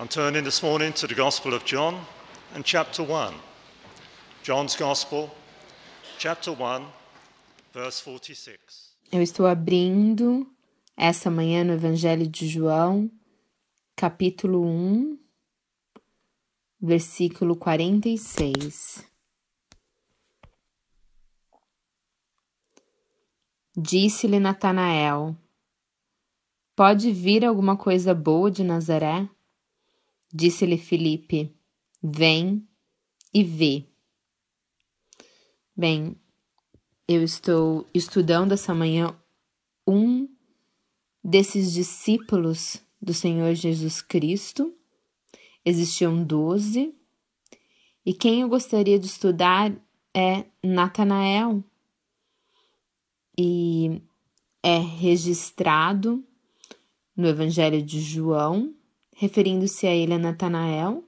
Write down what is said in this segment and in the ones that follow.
I'm turning this morning to the Gospel of John and chapter 1. John's Gospel, chapter 1, verse 46. Eu estou abrindo essa manhã no Evangelho de João, capítulo 1, versículo 46. Disse-lhe Natanael: Pode vir alguma coisa boa de Nazaré? Disse-lhe Filipe: Vem e vê. Bem, eu estou estudando essa manhã um desses discípulos do Senhor Jesus Cristo. Existiam 12, e quem eu gostaria de estudar é Natanael. E é registrado no Evangelho de João, referindo-se a ele a Natanael,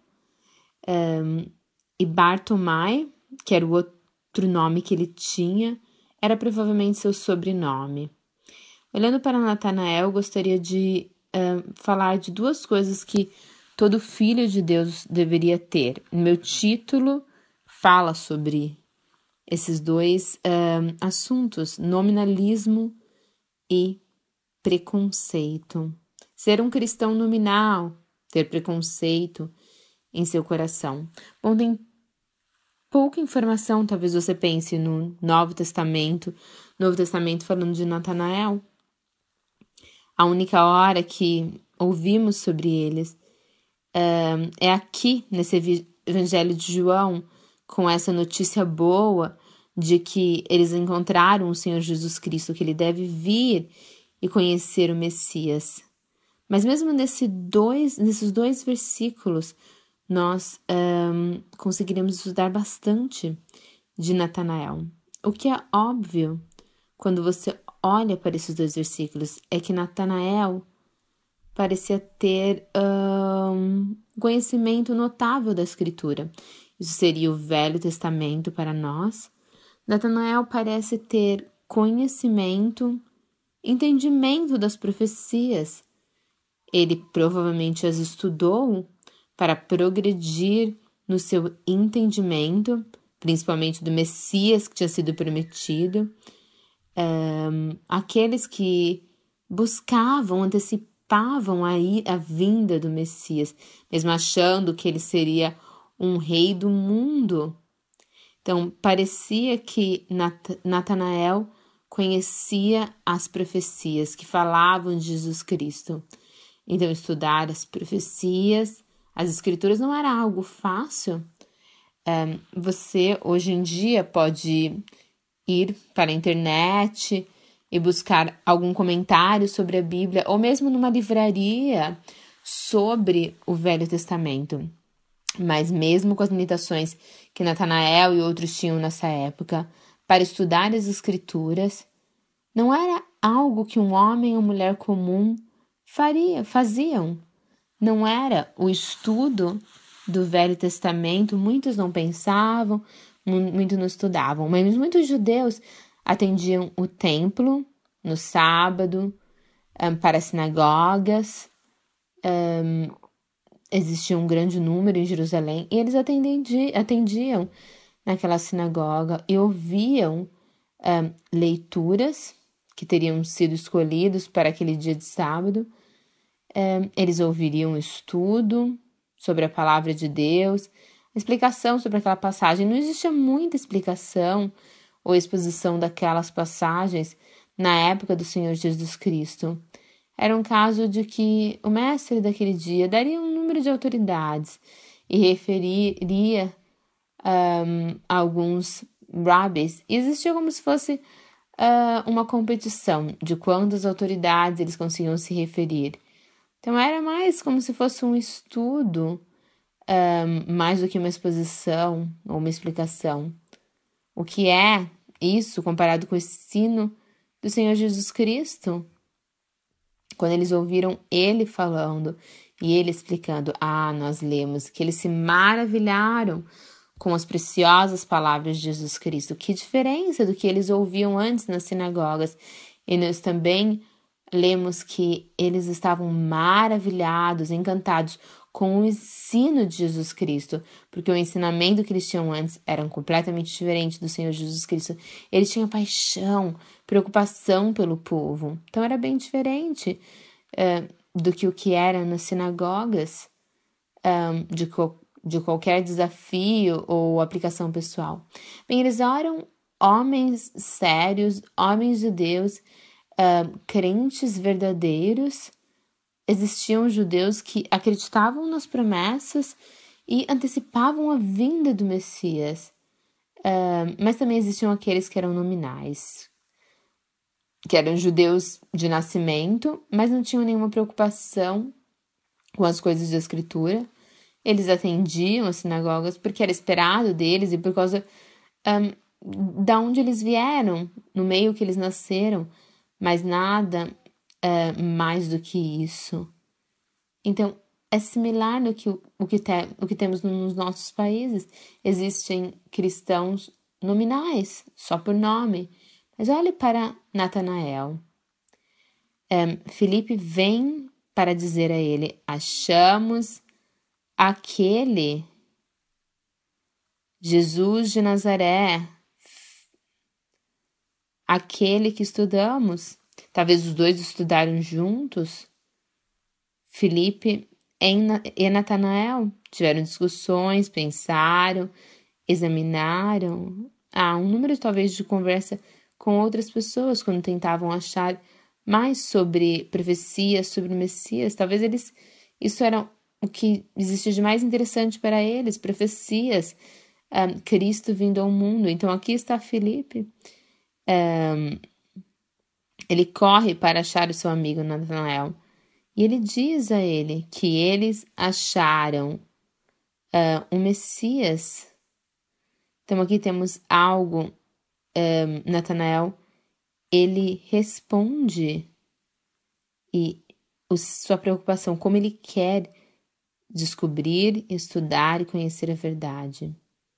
e Bartomai, que era o outro nome que ele tinha, era provavelmente seu sobrenome. Olhando para Natanael, gostaria de falar de duas coisas que todo filho de Deus deveria ter. Meu título fala sobre esses dois assuntos: nominalismo e preconceito. Ser um cristão nominal, ter preconceito em seu coração. Bom, tem pouca informação, talvez você pense no Novo Testamento falando de Natanael. A única hora que ouvimos sobre eles é aqui, nesse Evangelho de João, com essa notícia boa de que eles encontraram o Senhor Jesus Cristo, que ele deve vir e conhecer o Messias. Mas mesmo nesses dois versículos, nós conseguiremos estudar bastante de Natanael. O que é óbvio quando você olha para esses dois versículos é que Natanael parecia ter conhecimento notável da Escritura. Isso seria o Velho Testamento para nós. Natanael parece ter conhecimento, entendimento das profecias. Ele provavelmente as estudou para progredir no seu entendimento, principalmente do Messias que tinha sido prometido. Aqueles que buscavam, antecipavam aí a vinda do Messias, mesmo achando que ele seria um rei do mundo. Então, parecia que Natanael conhecia as profecias que falavam de Jesus Cristo. Então, estudar as profecias, as escrituras não era algo fácil. Você, hoje em dia, pode ir para a internet e buscar algum comentário sobre a Bíblia, ou mesmo numa livraria sobre o Velho Testamento. Mas mesmo com as limitações que Natanael e outros tinham nessa época, para estudar as Escrituras, não era algo que um homem ou mulher comum faziam. Não era o estudo do Velho Testamento, muitos não pensavam, muitos não estudavam, mas muitos judeus atendiam o templo no sábado, para as sinagogas. Existia um grande número em Jerusalém e eles atendiam naquela sinagoga e ouviam leituras que teriam sido escolhidos para aquele dia de sábado. Eles ouviriam um estudo sobre a palavra de Deus, explicação sobre aquela passagem. Não existia muita explicação ou exposição daquelas passagens na época do Senhor Jesus Cristo. Era um caso de que o mestre daquele dia daria um número de autoridades e referiria a alguns rabbis. E existia como se fosse uma competição de quantas autoridades eles conseguiam se referir. Então era mais como se fosse um estudo, mais do que uma exposição ou uma explicação. O que é isso comparado com o ensino do Senhor Jesus Cristo? Quando eles ouviram ele falando e ele explicando, nós lemos que eles se maravilharam com as preciosas palavras de Jesus Cristo. Que diferença do que eles ouviam antes nas sinagogas. E nós também lemos que eles estavam maravilhados, encantados com o ensino de Jesus Cristo, porque o ensinamento que eles tinham antes era completamente diferente do Senhor Jesus Cristo. Eles tinham paixão, preocupação pelo povo. Então era bem diferente do que o que era nas sinagogas, de qualquer desafio ou aplicação pessoal. Bem, eles eram homens sérios, homens de Deus, crentes verdadeiros. Existiam judeus que acreditavam nas promessas e antecipavam a vinda do Messias. Mas também existiam aqueles que eram nominais, que eram judeus de nascimento, mas não tinham nenhuma preocupação com as coisas da Escritura. Eles atendiam as sinagogas porque era esperado deles e por causa da onde eles vieram, no meio que eles nasceram, mas nada mais do que isso. Então, é similar no que, o que temos nos nossos países. Existem cristãos nominais, só por nome. Mas olhe para Natanael. Filipe vem para dizer a ele: achamos aquele Jesus de Nazaré, aquele que estudamos. Talvez os dois estudaram juntos. Filipe e Natanael tiveram discussões, pensaram, examinaram. Um número talvez de conversa com outras pessoas quando tentavam achar mais sobre profecias, sobre o Messias. Talvez isso era o que existia de mais interessante para eles, profecias, Cristo vindo ao mundo. Então aqui está Filipe. Ele corre para achar o seu amigo Natanael. E ele diz a ele que eles acharam o Messias. Então aqui temos algo, Natanael, ele responde e sua preocupação, como ele quer descobrir, estudar e conhecer a verdade.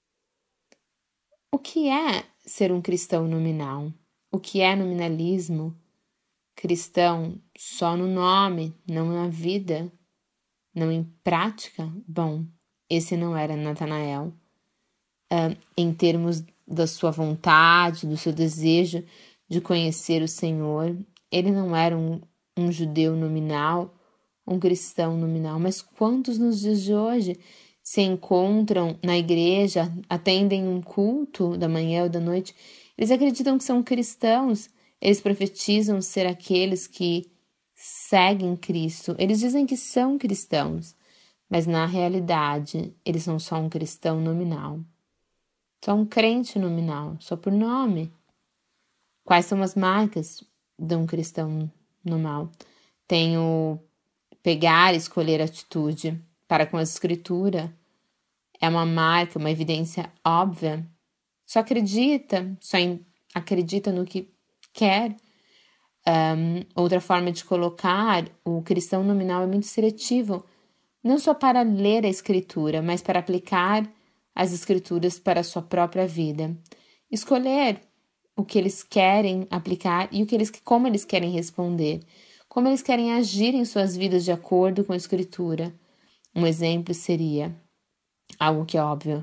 O que é ser um cristão nominal? O que é nominalismo? Cristão só no nome, não na vida, não em prática? Bom, esse não era Natanael. Em termos da sua vontade, do seu desejo de conhecer o Senhor, ele não era um judeu nominal, um cristão nominal. Mas quantos nos dias de hoje se encontram na igreja, atendem um culto da manhã ou da noite, eles acreditam que são cristãos, eles profetizam ser aqueles que seguem Cristo, eles dizem que são cristãos, mas na realidade eles são só um cristão nominal, só um crente nominal, só por nome. Quais são as marcas de um cristão normal? Tem o pegar e escolher atitude para com a Escritura. É uma marca, uma evidência óbvia. Só acredita no que quer. Outra forma de colocar o cristão nominal é muito seletivo, não só para ler a Escritura, mas para aplicar as Escrituras para a sua própria vida. Escolher o que eles querem aplicar e como eles querem responder, como eles querem agir em suas vidas de acordo com a Escritura. Um exemplo seria algo que é óbvio.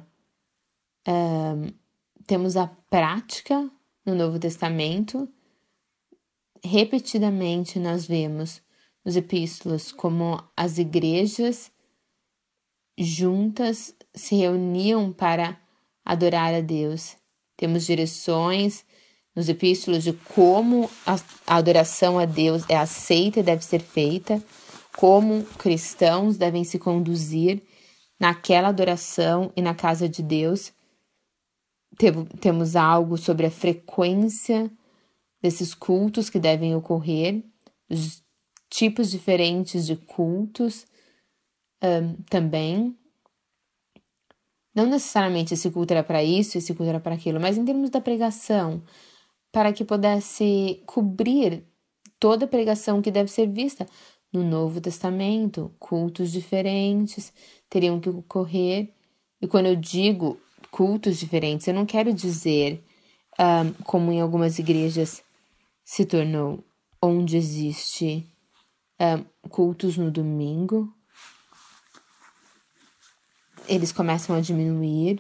Temos a prática no Novo Testamento. Repetidamente nós vemos nos epístolas como as igrejas juntas se reuniam para adorar a Deus. Temos direções nos epístolas de como a adoração a Deus é aceita e deve ser feita, como cristãos devem se conduzir naquela adoração e na casa de Deus. Temos algo sobre a frequência desses cultos que devem ocorrer, os tipos diferentes de cultos também. Não necessariamente esse culto era para isso, esse culto era para aquilo, mas em termos da pregação, para que pudesse cobrir toda a pregação que deve ser vista no Novo Testamento, cultos diferentes teriam que ocorrer. E quando eu digo cultos diferentes, eu não quero dizer como em algumas igrejas se tornou, onde existe cultos no domingo, eles começam a diminuir,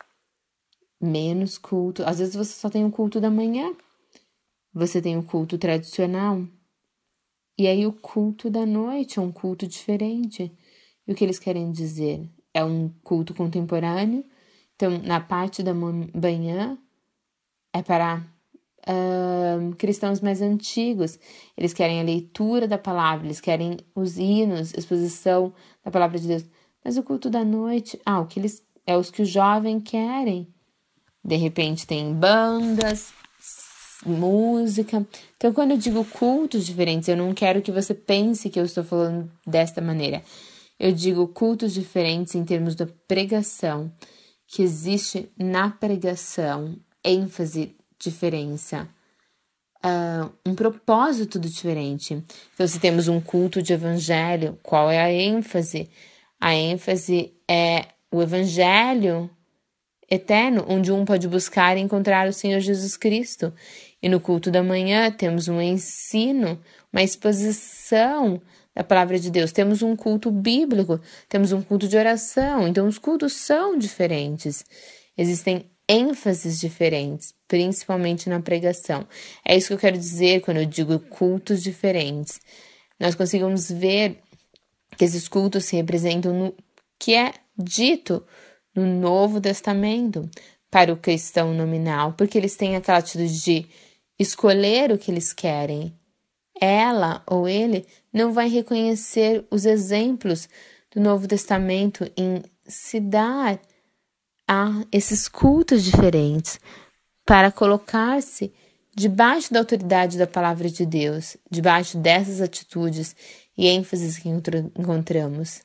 menos culto. Às vezes você só tem o culto da manhã, você tem o culto tradicional, e aí o culto da noite é um culto diferente. E o que eles querem dizer? É um culto contemporâneo. Então, na parte da manhã, é para cristãos mais antigos. Eles querem a leitura da palavra, eles querem os hinos, exposição da palavra de Deus. Mas o culto da noite, o que eles é os que os jovens querem. De repente tem bandas, música. Então, quando eu digo cultos diferentes, eu não quero que você pense que eu estou falando desta maneira. Eu digo cultos diferentes em termos da pregação, que existe na pregação ênfase, diferença, um propósito diferente. Então, se temos um culto de evangelho, qual é a ênfase? A ênfase é o evangelho eterno, onde um pode buscar e encontrar o Senhor Jesus Cristo. E no culto da manhã temos um ensino, uma exposição da palavra de Deus. Temos um culto bíblico, temos um culto de oração. Então os cultos são diferentes. Existem ênfases diferentes, principalmente na pregação. É isso que eu quero dizer quando eu digo cultos diferentes. Nós conseguimos ver que esses cultos se representam no que é dito no Novo Testamento para o cristão nominal, porque eles têm aquela atitude de escolher o que eles querem. Ela ou ele não vai reconhecer os exemplos do Novo Testamento em se dar a esses cultos diferentes para colocar-se debaixo da autoridade da palavra de Deus, debaixo dessas atitudes e ênfases que encontramos.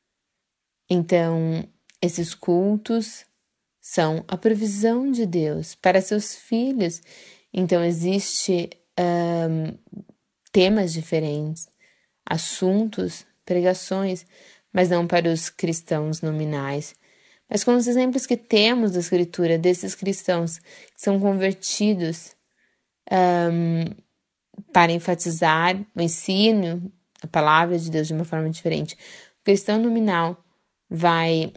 Então, esses cultos são a provisão de Deus para seus filhos. Então, existe temas diferentes, assuntos, pregações, mas não para os cristãos nominais. Mas com os exemplos que temos da Escritura, desses cristãos que são convertidos para enfatizar o ensino, a palavra de Deus de uma forma diferente. O cristão nominal vai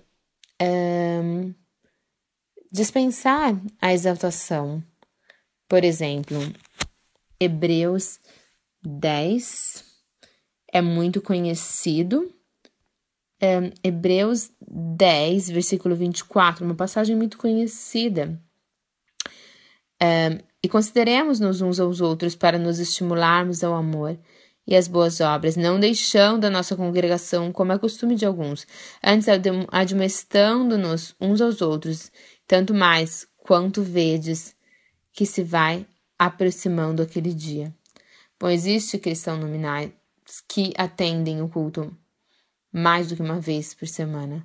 dispensar a exaltação. Por exemplo, Hebreus 10 é muito conhecido. Hebreus 10, versículo 24, uma passagem muito conhecida. E consideremos-nos uns aos outros para nos estimularmos ao amor e às boas obras, não deixando a nossa congregação como é costume de alguns, antes admoestando-nos uns aos outros, tanto mais quanto vedes que se vai aproximando aquele dia. Bom, existe cristãos nominais que atendem o culto mais do que uma vez por semana.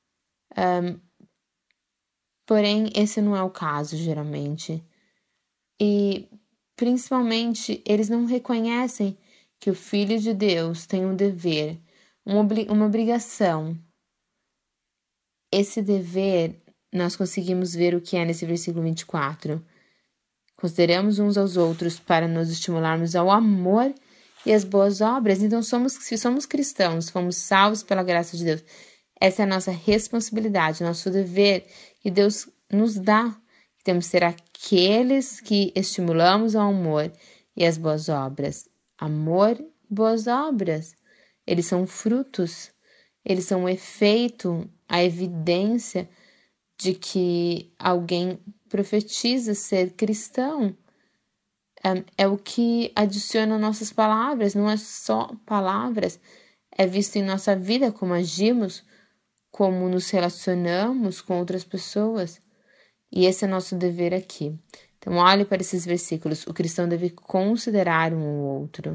Porém, esse não é o caso, geralmente. E, principalmente, eles não reconhecem que o Filho de Deus tem um dever, uma obrigação. Esse dever, nós conseguimos ver o que é nesse versículo 24. Consideramos uns aos outros para nos estimularmos ao amor e às boas obras. Então, se somos cristãos, fomos salvos pela graça de Deus, essa é a nossa responsabilidade, nosso dever que Deus nos dá. Temos que ser aqueles que estimulamos ao amor e às boas obras. Amor e boas obras. Eles são frutos, eles são o efeito, a evidência de que alguém profetiza ser cristão. É o que adiciona nossas palavras, não é só palavras, é visto em nossa vida como agimos, como nos relacionamos com outras pessoas. E esse é nosso dever aqui. Então, olhe para esses versículos. O cristão deve considerar um ou outro.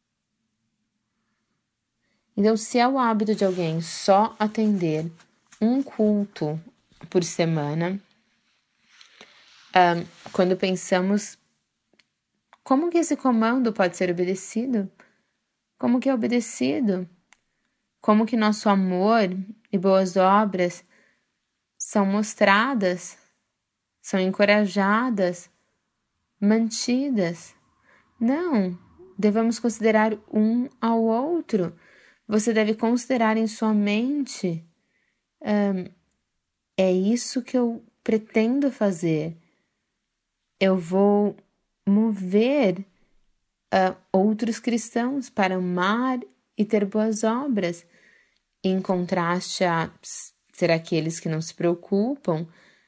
Então, se é o hábito de alguém só atender um culto por semana, quando pensamos como que esse comando pode ser obedecido? Como que é obedecido? Como que nosso amor e boas obras são mostradas, são encorajadas, mantidas? Não, devemos considerar um ao outro. Você deve considerar em sua mente é isso que eu pretendo fazer. Eu vou mover outros cristãos para amar e ter boas obras, em contraste a ser aqueles que não se preocupam,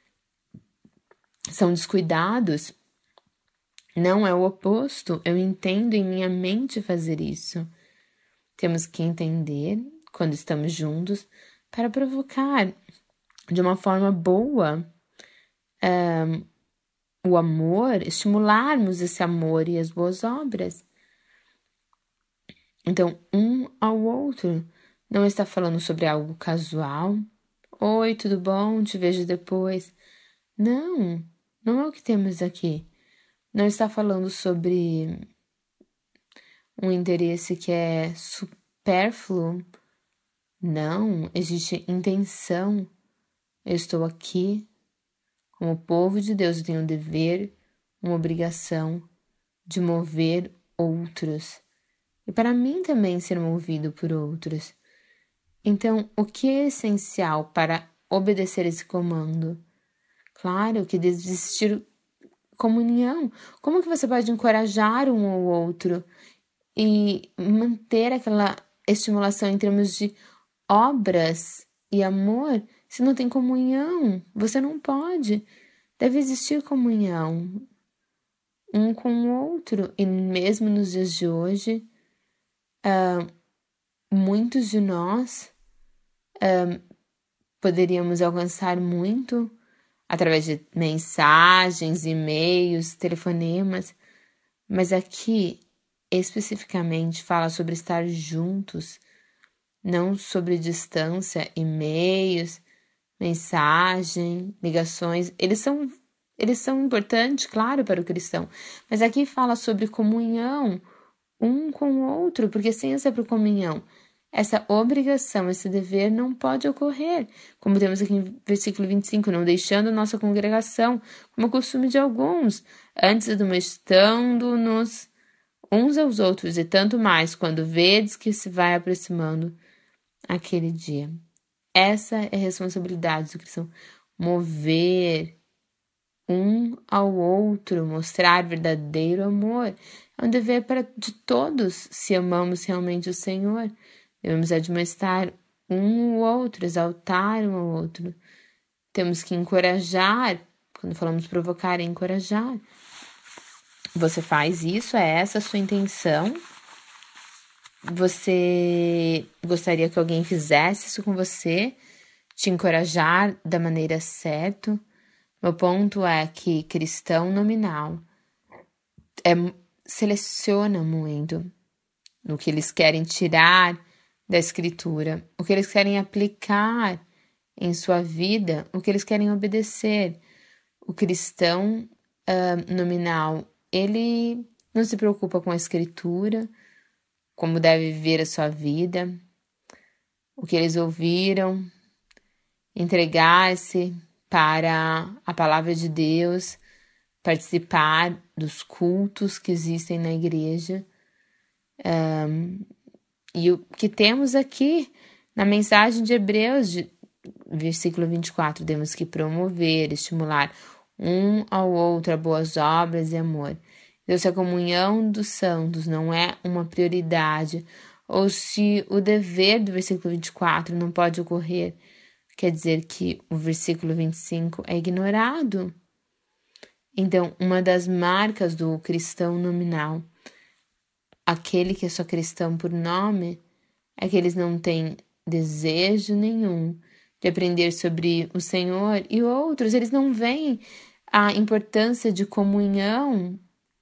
são descuidados. Não é o oposto. Eu entendo em minha mente fazer isso. Temos que entender, quando estamos juntos, para provocar de uma forma boa o amor, estimularmos esse amor e as boas obras. Então, um ao outro, não está falando sobre algo casual. Oi, tudo bom? Te vejo depois. Não, não é o que temos aqui. Não está falando sobre um interesse que é supérfluo. Não, existe intenção. Eu estou aqui como povo de Deus, eu tenho um dever, uma obrigação de mover outros. E para mim também ser movido por outros. Então, o que é essencial para obedecer esse comando? Claro que desistir comunhão. Como que você pode encorajar um ou outro e manter aquela estimulação em termos de obras e amor se não tem comunhão? Você não pode. Deve existir comunhão um com o outro. E mesmo nos dias de hoje, muitos de nós poderíamos alcançar muito através de mensagens, e-mails, telefonemas, mas aqui especificamente fala sobre estar juntos, não sobre distância, e-mails, mensagem, ligações. Eles são importantes, claro, para o cristão, mas aqui fala sobre comunhão um com o outro, porque sem essa comunhão, essa obrigação, esse dever não pode ocorrer, como temos aqui em versículo 25, não deixando nossa congregação, como é costume de alguns, antes admoestando-nos uns aos outros, e tanto mais quando vedes que se vai aproximando aquele dia. Essa é a responsabilidade do cristão, mover um ao outro, mostrar verdadeiro amor. É um dever de todos, se amamos realmente o Senhor. Devemos admoestar um ao outro, exaltar um ao outro. Temos que encorajar, quando falamos provocar, é encorajar. Você faz isso, é essa a sua intenção? Você gostaria que alguém fizesse isso com você? Te encorajar da maneira certa? Meu ponto é que cristão nominal seleciona muito no que eles querem tirar da escritura, o que eles querem aplicar em sua vida, o que eles querem obedecer. O cristão nominal, ele não se preocupa com a escritura, como deve viver a sua vida, o que eles ouviram, entregar-se para a palavra de Deus, participar dos cultos que existem na igreja. E o que temos aqui na mensagem de Hebreus, versículo 24, temos que promover, estimular um ao outro a boas obras e amor. Então, se a comunhão dos santos não é uma prioridade, ou se o dever do versículo 24 não pode ocorrer, quer dizer que o versículo 25 é ignorado. Então, uma das marcas do cristão nominal, aquele que é só cristão por nome, é que eles não têm desejo nenhum de aprender sobre o Senhor e outros. Eles não veem a importância de comunhão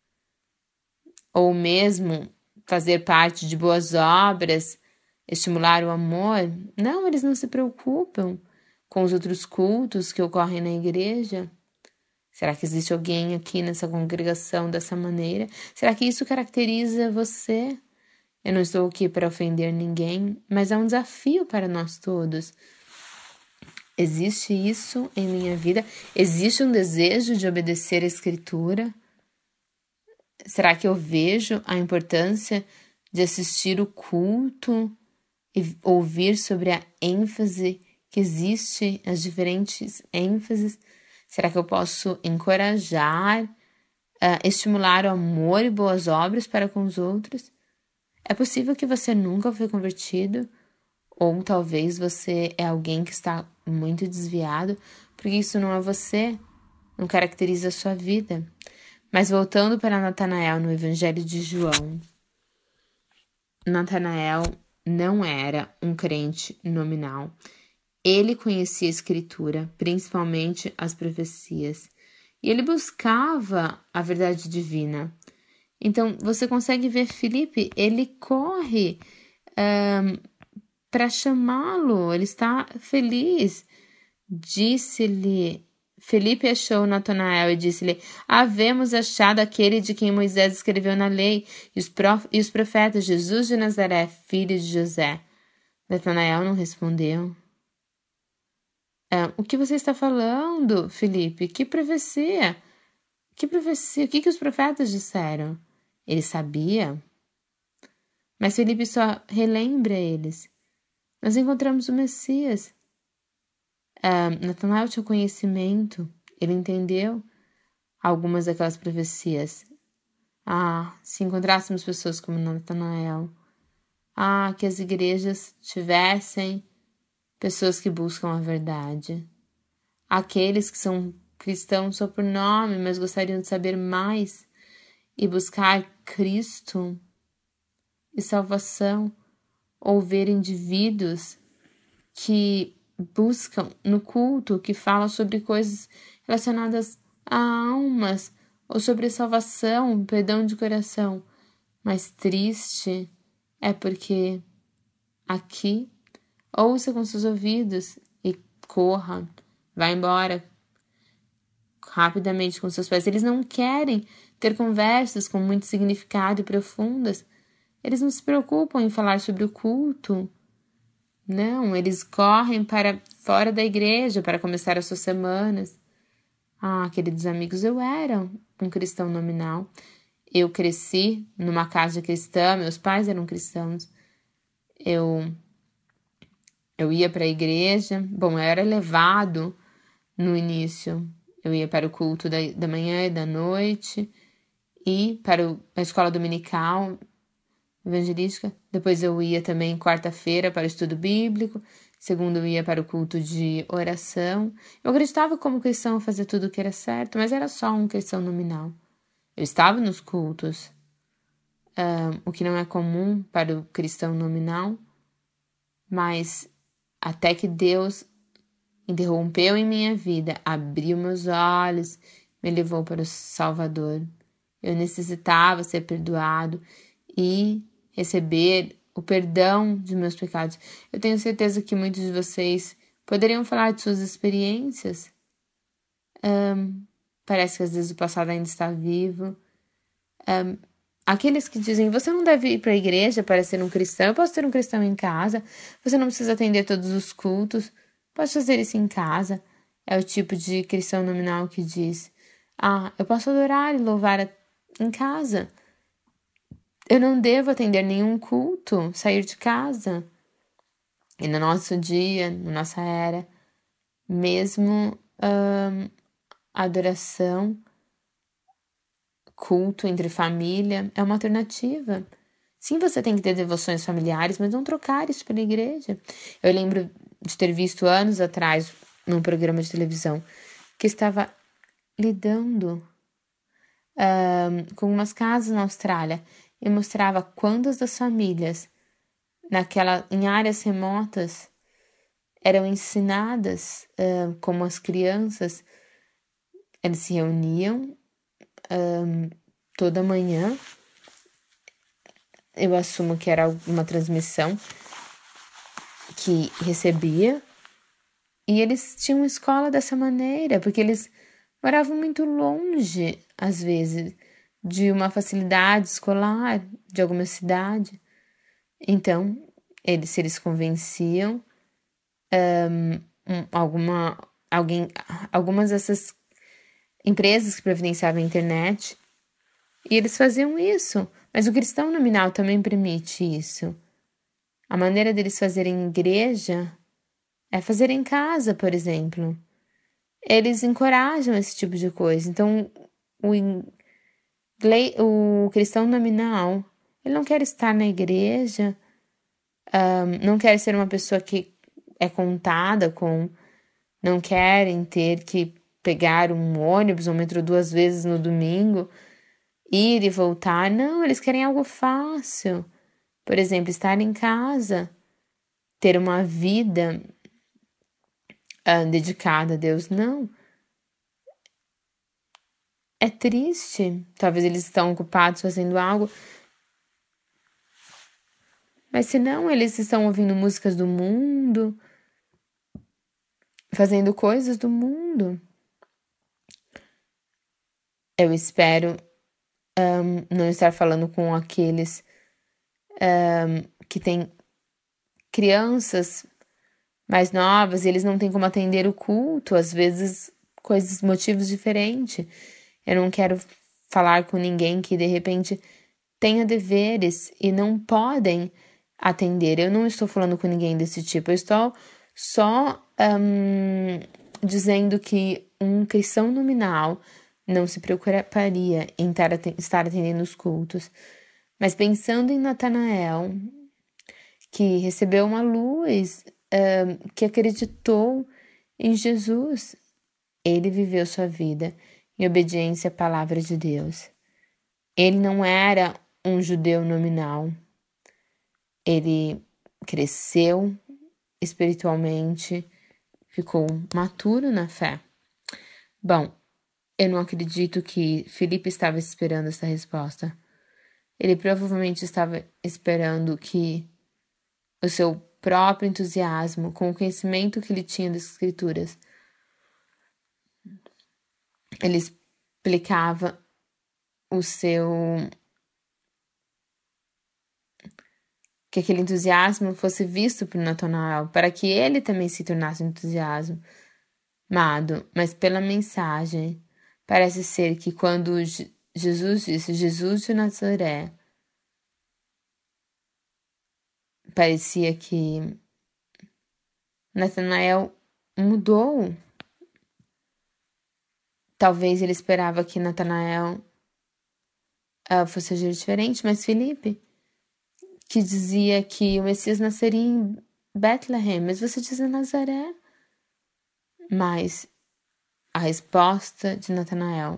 ou mesmo fazer parte de boas obras, estimular o amor. Não, eles não se preocupam com os outros cultos que ocorrem na igreja. Será que existe alguém aqui nessa congregação dessa maneira? Será que isso caracteriza você? Eu não estou aqui para ofender ninguém, mas é um desafio para nós todos. Existe isso em minha vida? Existe um desejo de obedecer a Escritura? Será que eu vejo a importância de assistir o culto e ouvir sobre a ênfase que existe as diferentes ênfases? Será que eu posso encorajar, estimular o amor e boas obras para com os outros? É possível que você nunca foi convertido, ou talvez você é alguém que está muito desviado, porque isso não é você, não caracteriza a sua vida. Mas voltando para Natanael no Evangelho de João, Natanael não era um crente nominal. Ele conhecia a Escritura, principalmente as profecias, e ele buscava a verdade divina. Então, você consegue ver Filipe, ele corre para chamá-lo, ele está feliz. Disse-lhe, Filipe achou Natanael e disse-lhe: havemos achado aquele de quem Moisés escreveu na lei e os profetas, Jesus de Nazaré, filho de José. Natanael não respondeu. O que você está falando, Filipe? Que profecia? Que profecia? O que os profetas disseram? Ele sabia, mas Filipe só relembra eles. Nós encontramos o Messias. Natanael tinha conhecimento, ele entendeu algumas daquelas profecias. Se encontrássemos pessoas como Natanael. Que as igrejas tivessem pessoas que buscam a verdade. Aqueles que são cristãos só por nome, mas gostariam de saber mais e buscar Cristo e salvação, ou ver indivíduos que buscam no culto, que falam sobre coisas relacionadas a almas, ou sobre salvação, perdão de coração. Mas triste é porque aqui, ouça com seus ouvidos e corra, vá embora rapidamente com seus pés. Eles não querem ter conversas com muito significado e profundas. Eles não se preocupam em falar sobre o culto. Não, eles correm para fora da igreja para começar as suas semanas. Queridos amigos, eu era um cristão nominal. Eu cresci numa casa cristã, meus pais eram cristãos. Eu ia para a igreja. Bom, eu era levado no início. Eu ia para o culto da manhã e da noite e para a escola dominical evangelística. Depois eu ia também quarta-feira para o estudo bíblico. Segundo eu ia para o culto de oração. Eu acreditava como cristão fazer tudo o que era certo, mas era só um cristão nominal. Eu estava nos cultos, o que não é comum para o cristão nominal, mas até que Deus interrompeu em minha vida, abriu meus olhos, me levou para o Salvador. Eu necessitava ser perdoado e receber o perdão de meus pecados. Eu tenho certeza que muitos de vocês poderiam falar de suas experiências. Parece que às vezes o passado ainda está vivo. Aqueles que dizem, você não deve ir para a igreja para ser um cristão, eu posso ser um cristão em casa, você não precisa atender todos os cultos, pode fazer isso em casa. É o tipo de cristão nominal que diz, eu posso adorar e louvar em casa. Eu não devo atender nenhum culto, sair de casa. E no nosso dia, na nossa era, mesmo adoração, culto entre família, é uma alternativa. Sim, você tem que ter devoções familiares, mas não trocar isso pela igreja. Eu lembro de ter visto anos atrás, num programa de televisão, que estava lidando com umas casas na Austrália e mostrava quantas das famílias em áreas remotas eram ensinadas, como as crianças, eles se reuniam toda manhã. Eu assumo que era uma transmissão que recebia, e eles tinham escola dessa maneira, porque eles moravam muito longe, às vezes, de uma facilidade escolar, de alguma cidade. Então, se eles convenciam algumas dessas empresas que providenciavam a internet, e eles faziam isso. Mas o cristão nominal também permite isso. A maneira deles fazerem igreja é fazer em casa, por exemplo. Eles encorajam esse tipo de coisa. Então, o cristão nominal, ele não quer estar na igreja, não quer ser uma pessoa que é contada com, não querem ter que pegar um ônibus ou um metrô 2 vezes no domingo, ir e voltar. Não, eles querem algo fácil. Por exemplo, estar em casa, ter uma vida dedicada a Deus. Não. É triste. Talvez eles estão ocupados fazendo algo. Mas se não, eles estão ouvindo músicas do mundo, fazendo coisas do mundo. Eu espero não estar falando com aqueles que têm crianças mais novas e eles não têm como atender o culto, às vezes motivos diferentes. Eu não quero falar com ninguém que de repente tenha deveres e não podem atender. Eu não estou falando com ninguém desse tipo. Eu estou só dizendo que um cristão nominal não se preocuparia em estar atendendo os cultos. Mas pensando em Natanael, que recebeu uma luz, que acreditou em Jesus, ele viveu sua vida em obediência à palavra de Deus. Ele não era um judeu nominal. Ele cresceu espiritualmente, ficou maturo na fé. Bom, eu não acredito que Filipe estava esperando essa resposta. Ele provavelmente estava esperando que o seu próprio entusiasmo, com o conhecimento que ele tinha das Escrituras, ele explicava que aquele entusiasmo fosse visto por Natanael, para que ele também se tornasse entusiasmado. Mas pela mensagem, parece ser que quando Jesus disse Jesus de Nazaré, parecia que Natanael mudou. Talvez ele esperava que Natanael fosse agir diferente, mas Filipe, que dizia que o Messias nasceria em Bethlehem, mas você diz em Nazaré. Mas a resposta de Natanael,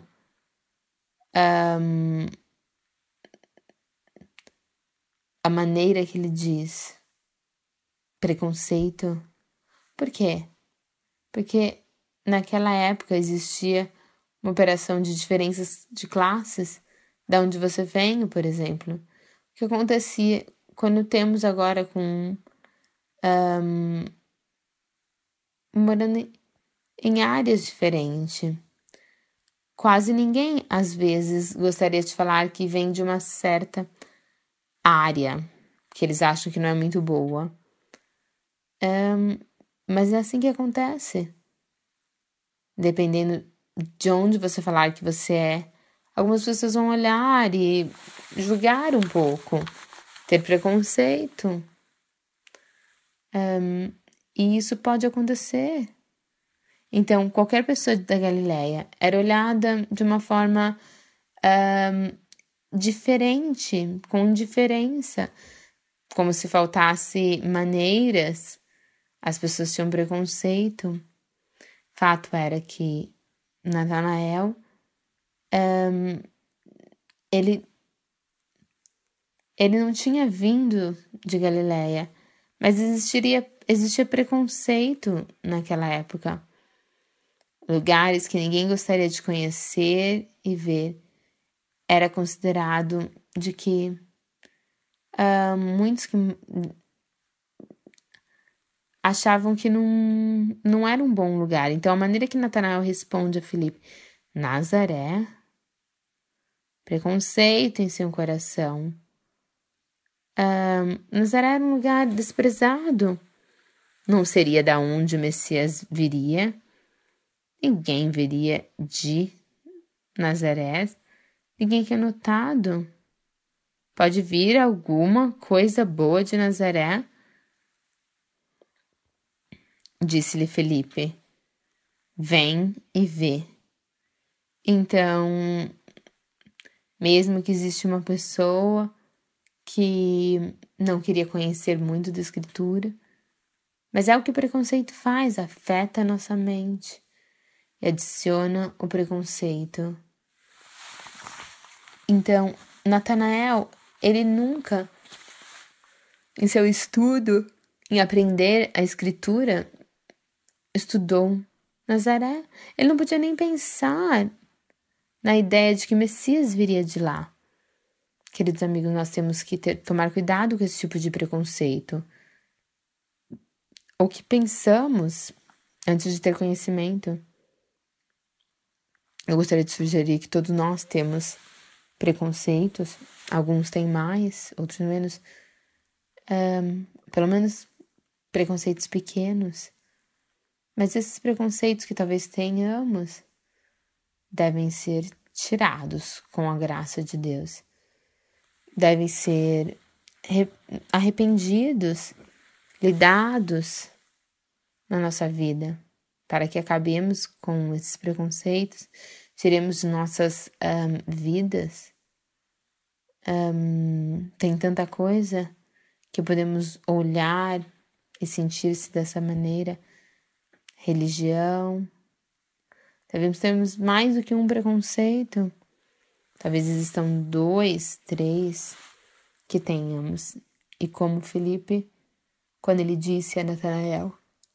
a maneira que ele diz, preconceito. Por quê? Porque naquela época existia uma operação de diferenças de classes, da onde você vem, por exemplo. O que acontecia quando temos agora com morando em áreas diferentes. Quase ninguém, às vezes, gostaria de falar que vem de uma certa área, que eles acham que não é muito boa. Mas é assim que acontece. Dependendo de onde você falar que você é, algumas pessoas vão olhar e julgar um pouco, ter preconceito. E isso pode acontecer. Então, qualquer pessoa da Galileia era olhada de uma forma diferente, com indiferença, como se faltasse maneiras, as pessoas tinham preconceito. Fato era que Natanael, ele não tinha vindo de Galileia, mas existia preconceito naquela época. Lugares que ninguém gostaria de conhecer e ver. Era considerado de que muitos que achavam que não era um bom lugar. Então, a maneira que Natanael responde a Filipe, Nazaré, preconceito em seu coração. Nazaré era um lugar desprezado. Não seria da onde o Messias viria. Ninguém viria de Nazaré. Ninguém que é notado. Pode vir alguma coisa boa de Nazaré? disse-lhe Felipe. Vem e vê. Então, mesmo que existe uma pessoa que não queria conhecer muito da Escritura, mas é o que o preconceito faz, afeta a nossa mente e adiciona o preconceito. Então, Natanael, ele nunca, em seu estudo, em aprender a Escritura, estudou Nazaré. Ele não podia nem pensar na ideia de que Messias viria de lá. Queridos amigos, nós temos que tomar cuidado com esse tipo de preconceito. O que pensamos antes de ter conhecimento. Eu gostaria de sugerir que todos nós temos preconceitos. Alguns têm mais, outros menos. Pelo menos preconceitos pequenos. Mas esses preconceitos que talvez tenhamos devem ser tirados com a graça de Deus. Devem ser arrependidos, lidados na nossa vida, para que acabemos com esses preconceitos, tiremos nossas vidas. Tem tanta coisa que podemos olhar e sentir-se dessa maneira. Religião. Talvez termos mais do que um preconceito. Talvez existam 2, 3 que tenhamos. E como Felipe, quando ele disse a Natanael,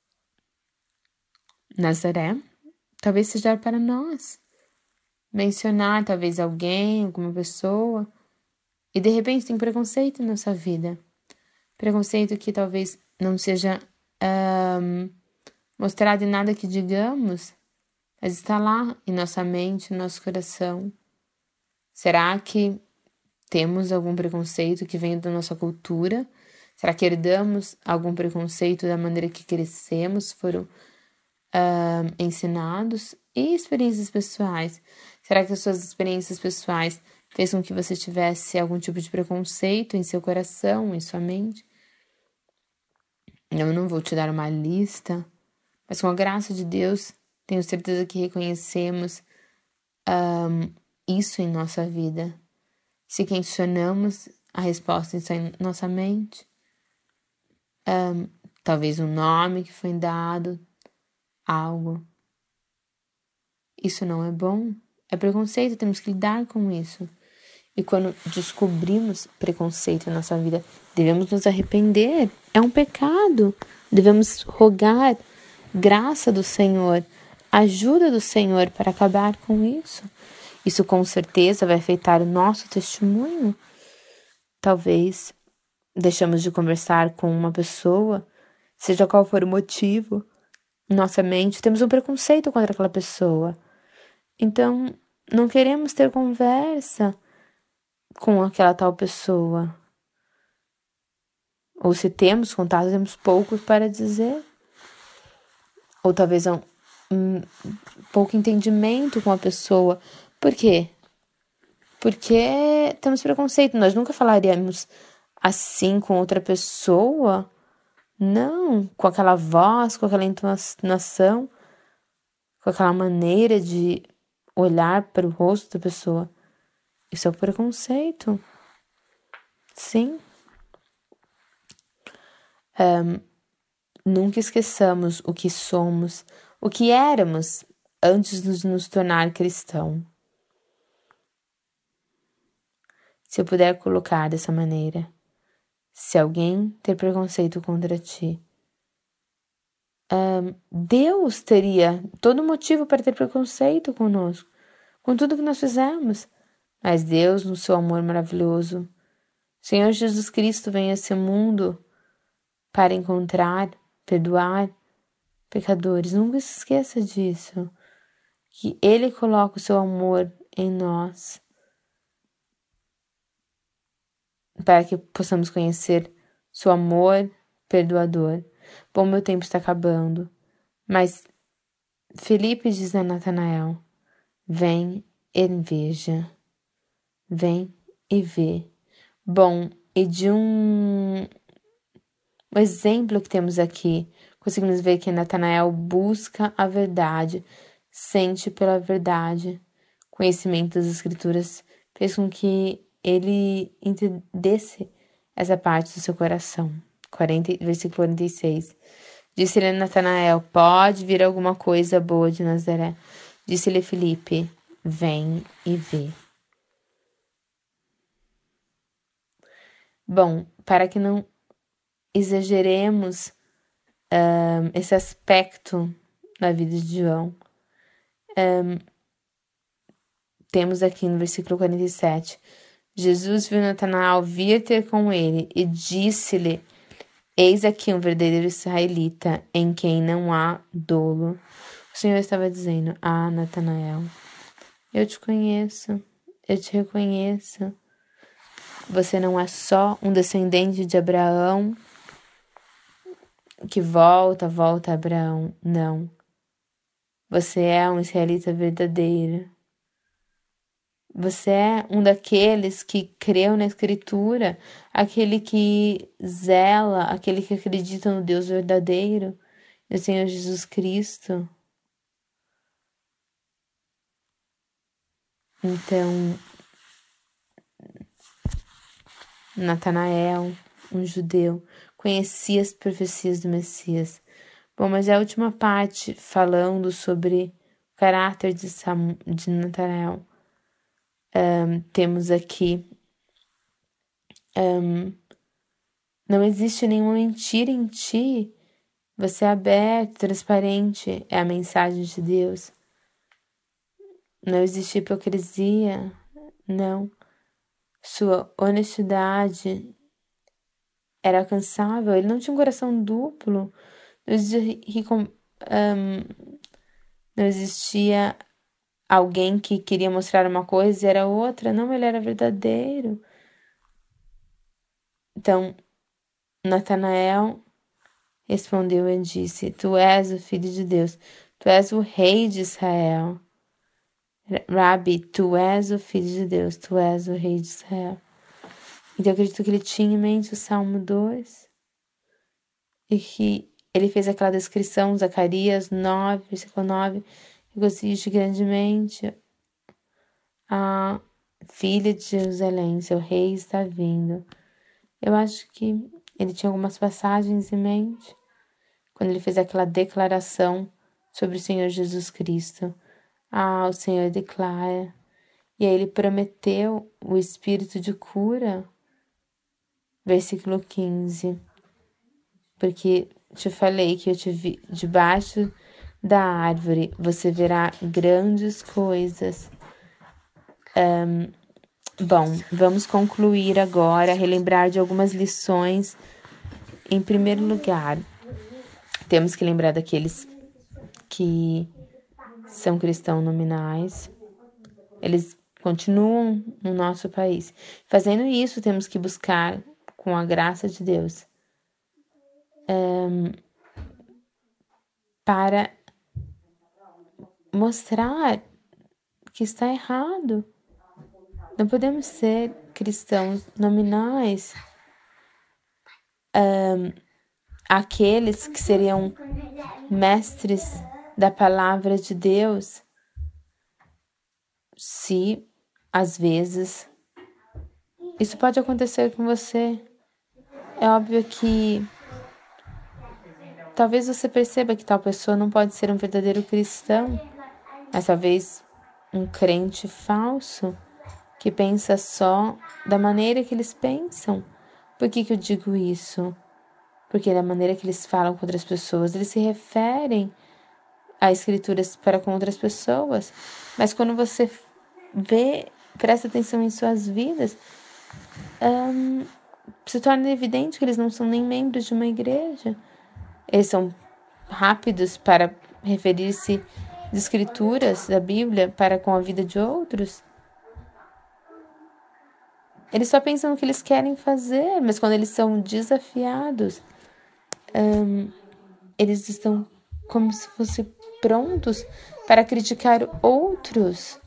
Nazaré, talvez seja para nós mencionar talvez alguém, alguma pessoa, e de repente tem preconceito na nossa vida. Preconceito que talvez não seja mostrado em nada que digamos, mas está lá em nossa mente, no nosso coração. Será que temos algum preconceito que vem da nossa cultura? Será que herdamos algum preconceito da maneira que crescemos, foram ensinados? E experiências pessoais? Será que as suas experiências pessoais fez com que você tivesse algum tipo de preconceito em seu coração, em sua mente? Eu não vou te dar uma lista, mas com a graça de Deus, tenho certeza que reconhecemos isso em nossa vida. Se questionamos, a resposta está em nossa mente. Talvez um nome que foi dado, algo. Isso não é bom. É preconceito, temos que lidar com isso. E quando descobrimos preconceito em nossa vida, devemos nos arrepender. É um pecado. Devemos rogar graça do Senhor, ajuda do Senhor para acabar com isso. Isso com certeza vai afetar o nosso testemunho. Talvez deixamos de conversar com uma pessoa, seja qual for o motivo, em nossa mente temos um preconceito contra aquela pessoa. Então, não queremos ter conversa com aquela tal pessoa. Ou se temos contato, temos poucos para dizer. Ou talvez um pouco entendimento com a pessoa. Por quê? Porque temos preconceito. Nós nunca falaríamos assim com outra pessoa. Não, com aquela voz, com aquela entonação, com aquela maneira de olhar para o rosto da pessoa. Isso é o preconceito. Sim. Nunca esqueçamos o que somos, o que éramos antes de nos tornar cristão. Se eu puder colocar dessa maneira, se alguém ter preconceito contra ti, Deus teria todo motivo para ter preconceito conosco, com tudo que nós fizemos. Mas Deus, no seu amor maravilhoso, Senhor Jesus Cristo vem a esse mundo para encontrar, perdoar pecadores. Nunca se esqueça disso, que Ele coloca o seu amor em nós, para que possamos conhecer seu amor perdoador. Bom, meu tempo está acabando, mas Felipe diz a Natanael, vem e veja, vem e vê. Bom, e de um exemplo que temos aqui, conseguimos ver que Natanael busca a verdade, sente pela verdade. Conhecimento das Escrituras fez com que ele entendesse essa parte do seu coração. Versículo 46. Disse-lhe a Natanael: pode vir alguma coisa boa de Nazaré? Disse-lhe Filipe: vem e vê. Bom, para que não exageremos esse aspecto da vida de João, temos aqui no versículo 47, Jesus viu Natanael vir ter com ele e disse-lhe: eis aqui um verdadeiro israelita, em quem não há dolo. O Senhor estava dizendo: Natanael, eu te conheço, eu te reconheço. Você não é só um descendente de Abraão que volta a Abraão. Não. Você é um israelita verdadeiro. Você é um daqueles que creu na Escritura, aquele que zela, aquele que acredita no Deus verdadeiro, no Senhor Jesus Cristo. Então, Natanael, um judeu, conhecia as profecias do Messias. Bom, mas a última parte, falando sobre o caráter de Natanael, temos aqui: não existe nenhuma mentira em ti. Você é aberto, transparente, é a mensagem de Deus. Não existe hipocrisia, não. Sua honestidade era alcançável. Ele não tinha um coração duplo. Não existia alguém que queria mostrar uma coisa e era outra. Não, ele era verdadeiro. Então, Natanael respondeu e disse: tu és o Filho de Deus. Tu és o Rei de Israel. Rabi, tu és o Filho de Deus. Tu és o Rei de Israel. Então, eu acredito que ele tinha em mente o Salmo 2 e que ele fez aquela descrição, Zacarias 9, versículo 9, regozije grandemente a filha de Jerusalém, seu rei está vindo. Eu acho que ele tinha algumas passagens em mente quando ele fez aquela declaração sobre o Senhor Jesus Cristo. O Senhor declara. E aí ele prometeu o espírito de cura. Versículo 15. Porque te falei que eu te vi debaixo da árvore, você verá grandes coisas. Bom, vamos concluir agora, relembrar de algumas lições. Em primeiro lugar, temos que lembrar daqueles que são cristãos nominais. Eles continuam no nosso país. Fazendo isso, temos que buscar, com a graça de Deus, para mostrar que está errado. Não podemos ser cristãos nominais. Aqueles que seriam mestres da palavra de Deus, se às vezes isso pode acontecer com você. É óbvio que talvez você perceba que tal pessoa não pode ser um verdadeiro cristão, mas talvez um crente falso que pensa só da maneira que eles pensam. Por que eu digo isso? Porque da maneira que eles falam com outras pessoas, eles se referem a escrituras para com outras pessoas. Mas quando você presta atenção em suas vidas, se torna evidente que eles não são nem membros de uma igreja. Eles são rápidos para referir-se às escrituras da Bíblia para com a vida de outros. Eles só pensam no que eles querem fazer, mas quando eles são desafiados, eles estão como se fossem prontos para criticar outros.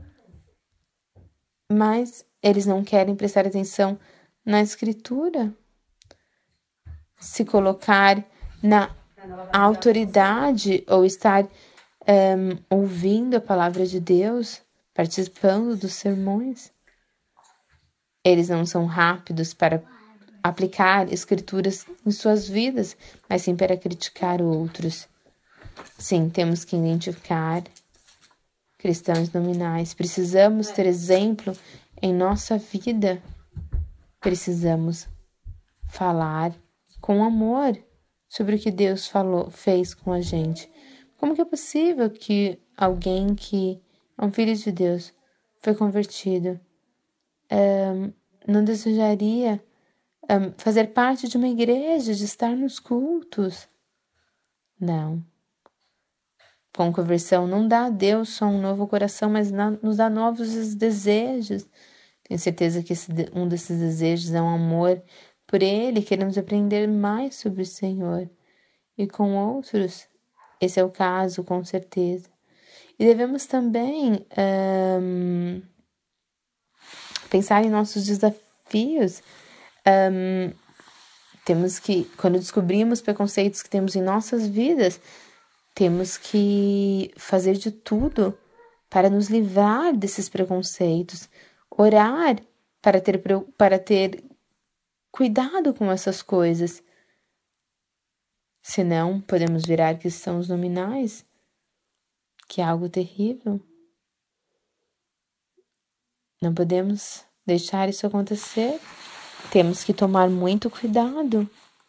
Mas eles não querem prestar atenção na escritura. Se colocar na a autoridade ou estar ouvindo a palavra de Deus, participando dos sermões. Eles não são rápidos para aplicar escrituras em suas vidas, mas sim para criticar outros. Sim, temos que identificar cristãos nominais. Precisamos ter exemplo em nossa vida. Precisamos falar com amor sobre o que Deus fez com a gente. Como que é possível que alguém que é um filho de Deus foi convertido não desejaria fazer parte de uma igreja, de estar nos cultos? Não. Com conversão não dá a Deus só um novo coração, mas nos dá novos desejos. Tenho certeza que um desses desejos é um amor por Ele. Queremos aprender mais sobre o Senhor. E com outros, esse é o caso, com certeza. E devemos também pensar em nossos desafios. Temos que, quando descobrimos preconceitos que temos em nossas vidas, temos que fazer de tudo para nos livrar desses preconceitos, orar para ter cuidado com essas coisas. Senão, podemos virar cristãos nominais, que é algo terrível. Não podemos deixar isso acontecer. Temos que tomar muito cuidado.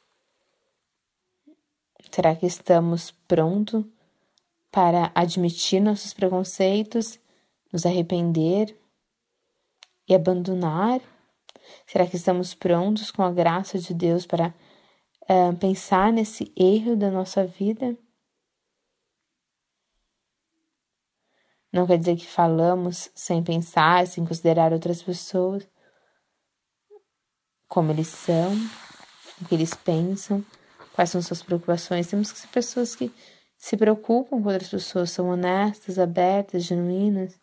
Será que estamos prontos para admitir nossos preconceitos, nos arrepender e abandonar? Será que estamos prontos com a graça de Deus para pensar nesse erro da nossa vida? Não quer dizer que falamos sem pensar, sem considerar outras pessoas, como eles são, o que eles pensam, quais são suas preocupações. Temos que ser pessoas que se preocupam com outras pessoas, são honestas, abertas, genuínas.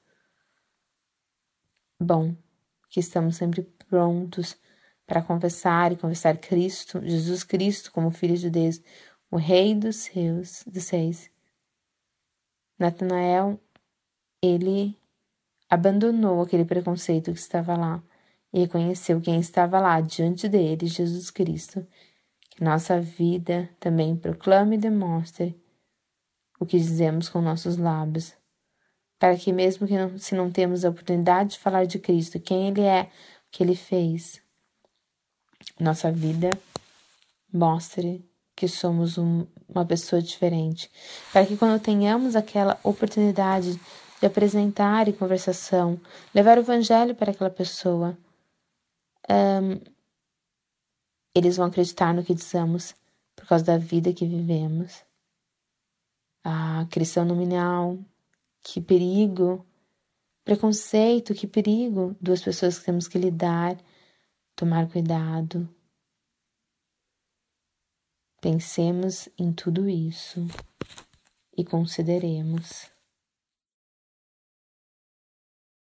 Bom, que estamos sempre prontos para confessar e confessar Cristo, Jesus Cristo, como Filho de Deus, o Rei dos Reis. Natanael, ele abandonou aquele preconceito que estava lá e reconheceu quem estava lá diante dele, Jesus Cristo. Que nossa vida também proclame e demonstre o que dizemos com nossos lábios, para que mesmo se não temos a oportunidade de falar de Cristo, quem Ele é, o que Ele fez, nossa vida mostre que somos uma pessoa diferente, para que quando tenhamos aquela oportunidade de apresentar em conversação, levar o evangelho para aquela pessoa, eles vão acreditar no que dizemos por causa da vida que vivemos. Cristão nominal, que perigo! Preconceito, que perigo! Duas pessoas que temos que lidar, tomar cuidado. Pensemos em tudo isso e consideremos.